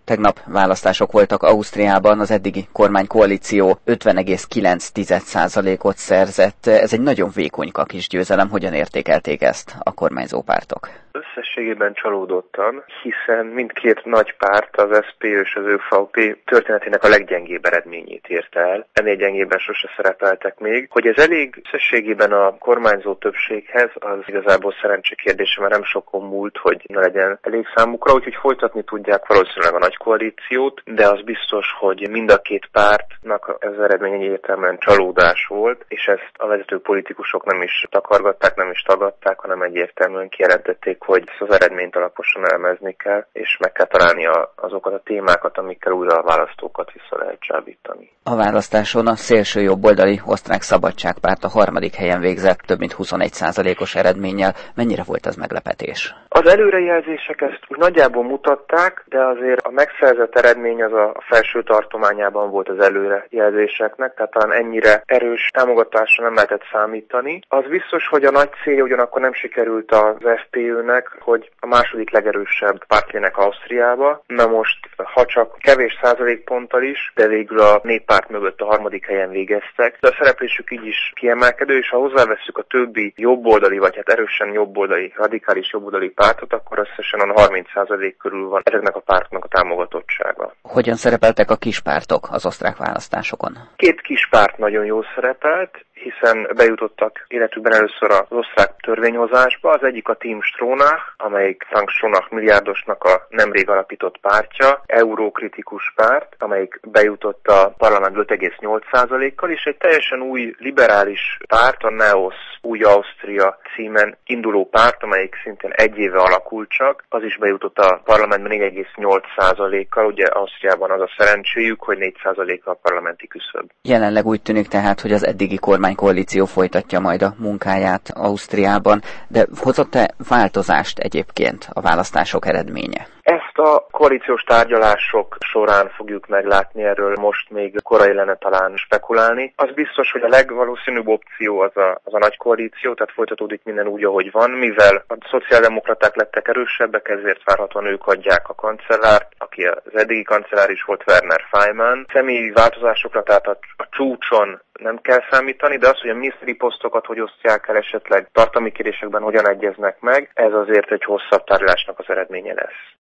Tegnap választások voltak Ausztriában, az eddigi kormánykoalíció 50,9%-ot szerzett. Ez egy nagyon vékonyka kis győzelem. Hogyan értékelték ezt a kormányzó pártok? Összességében csalódottan, hiszen mindkét nagy párt, az SPÖ és az ÖVP történetének a leggyengébb eredményét érte el. Ennél gyengébben sose szerepeltek még. Hogy ez elég összességében a kormányzó többséghez, az igazából szerencse kérdése, mert nem sokon múlt, hogy ne legyen elég számukra, úgyhogy folytatni tudják valószínűleg a nagy koalíciót, de az biztos, hogy mind a két pártnak ez eredmény egyértelműen csalódás volt, és ezt a vezető politikusok nem is takargatták, nem is tagadták, hanem egyértelműen kijelentették, hogy ezt az eredményt alaposan elemezni kell, és meg kell találni azokat a témákat, amikkel újra a választókat vissza lehet csábítani. A választáson a szélső jobboldali Osztrák Szabadságpárt a harmadik helyen végzett, több mint 21%-os eredménnyel. Mennyire volt az meglepetés? Az előrejelzések ezt nagyjából mutatták, de azért a megszerzett eredmény az a felső tartományában volt az előrejelzéseknek, tehát talán ennyire erős támogatásra nem lehetett számítani. Az biztos, hogy a nagy célja ugyanakkor nem sikerült az FPÖ-nek, hogy a második legerősebb párt legyenek Ausztriába. Na most, ha csak kevés százalékponttal is, de végül a néppárt mögött a harmadik helyen végeztek. De a szereplésük így is kiemelkedő, és ha hozzáveszünk a többi jobboldali, vagy hát erősen jobboldali, radikális jobboldali pártot, akkor összesen a 30% körül van ezeknek a pártoknak a támogatottsága. Hogyan szerepeltek a kispártok az osztrák választásokon? Két kispárt nagyon jól szerepelt, hiszen bejutottak életükben először az osztrák törvényhozásba. Az egyik a Team Stronach, amelyik Frank Stronach milliárdosnak a nemrég alapított pártja, eurókritikus párt, amelyik bejutott a parlament 5,8%-kal, és egy teljesen új liberális párt, a NEOS, Új Ausztria címen induló párt, amelyik szintén egy éve alakult csak, az is bejutott a parlamentben 4,8%-kal, ugye Ausztriában az a szerencséjük, hogy 4%-a a parlamenti küszöb. Jelenleg úgy tűnik tehát, hogy az eddigi kormánykoalíció folytatja majd a munkáját Ausztriában, de hozott-e változást egyébként a választások eredménye? Ezt a koalíciós tárgyalások során fogjuk meglátni, erről most még korai lenne talán spekulálni. Az biztos, hogy a legvalószínűbb opció az a nagy koalíció, tehát folytatódik minden úgy, ahogy van, mivel a szociáldemokraták lettek erősebbek, ezért várhatóan ők adják a kancellárt, aki az eddigi kancellár is volt, Werner Faymann. Személyi változásokra, tehát a csúcson nem kell számítani, de az, hogy a miniszteri posztokat hogy osztják el, esetleg tartalmi kérdésekben hogyan egyeznek meg, ez azért egy hosszabb tárgyalásnak az eredménye lesz.